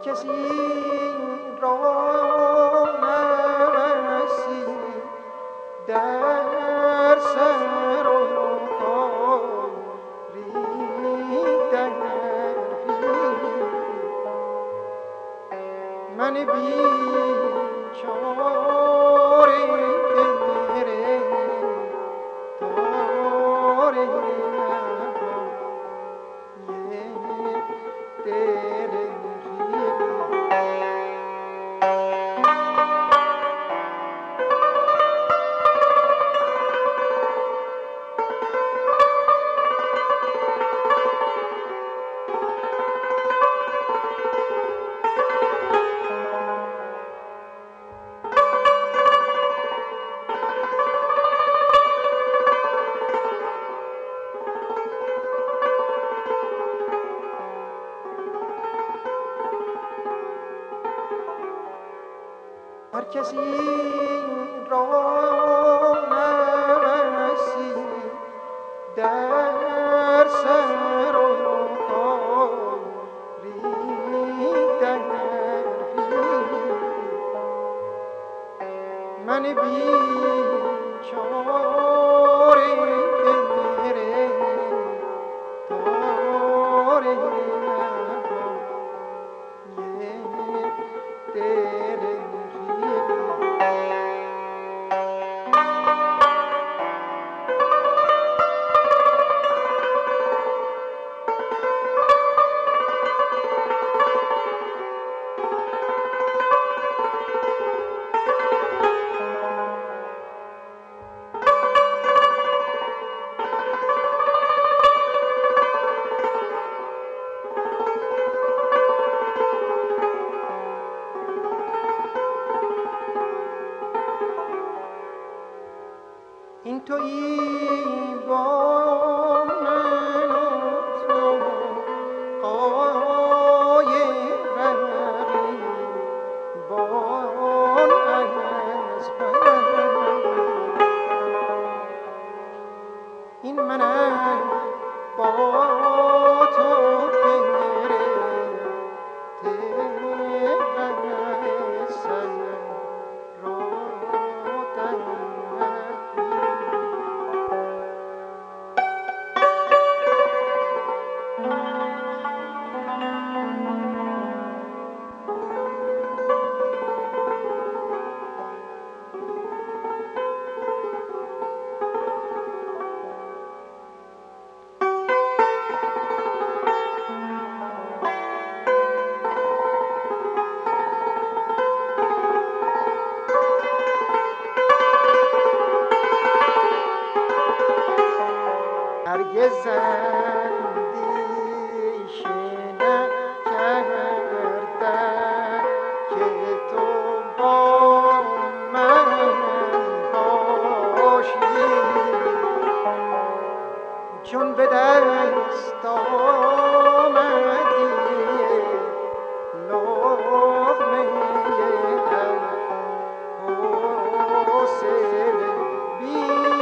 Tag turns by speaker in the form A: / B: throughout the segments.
A: کسی را نسی در سر و کاری در من بیچاره گرفتار هر کسی را نسی در سر و کاری در من بیچاره گرفتار این تویی با من و تو قایق رقیبان از بر این منم با تو هرگز اندیشه نکردم که تو با من باشی چون به دست آمدی لقمه حوصله بی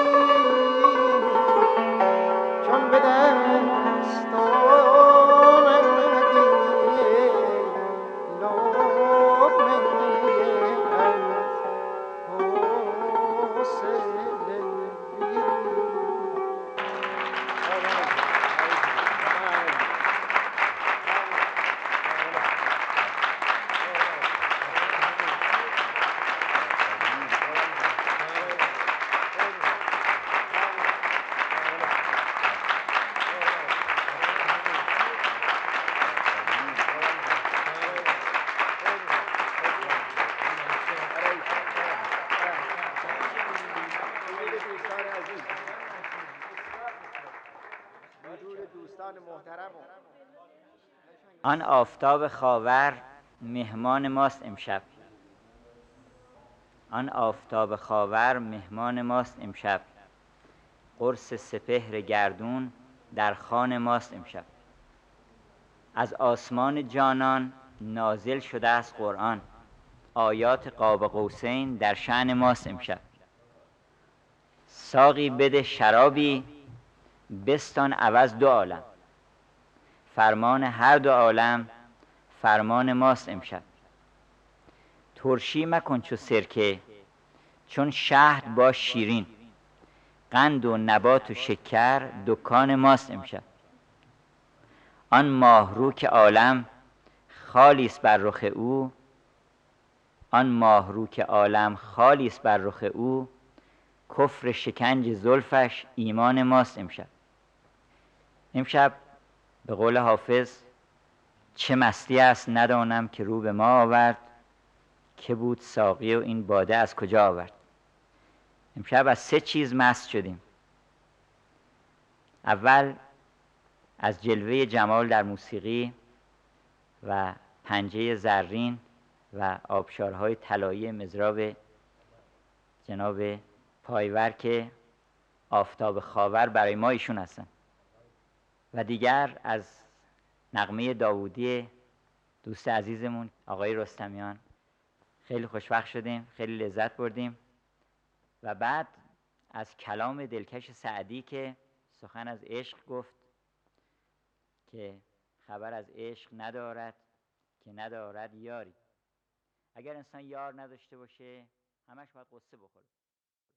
A: به دست آمدی لقمه حوصله بی
B: آن آفتاب خاور مهمان ماست امشب. آن آفتاب خاور مهمان ماست امشب. قرص سپهر گردون در خوان ماست امشب. از آسمان جانان نازل شده است قرآن. آیات قاب قوسین در شأن ماست امشب. ساقی بده شرابی بستان عوض دو عالم. فرمان هر دو عالم فرمان ماست امشب. ترشی مکن چو سرکه چون شهد با شیرین، قند و نبات و شکر دکان ماست امشب. آن ماهرو که عالم خالی است بر رخ او، آن ماهرو که عالم خالی است بر رخ او، کفر شکنج زلفش ایمان ماست امشب. امشب به قول حافظ چه مستی است ندانم که رو به ما آورد، که بود ساقی و این باده از کجا آورد. امشب از 3 چیز مست شدیم. اول از جلوه جمال در موسیقی و پنجه زرین و آبشارهای طلایی مضراب جناب پایور که آفتاب خاور برای ما ایشون هستن، و دیگر از نغمه داوودی دوست عزیزمون آقای رستمیان. خیلی خوشبخت شدیم، خیلی لذت بردیم. و بعد از کلام دلکش سعدی که سخن از عشق گفت که خبر از عشق ندارد که ندارد یاری. اگر انسان یار نداشته باشه همش باید قصه بخوره.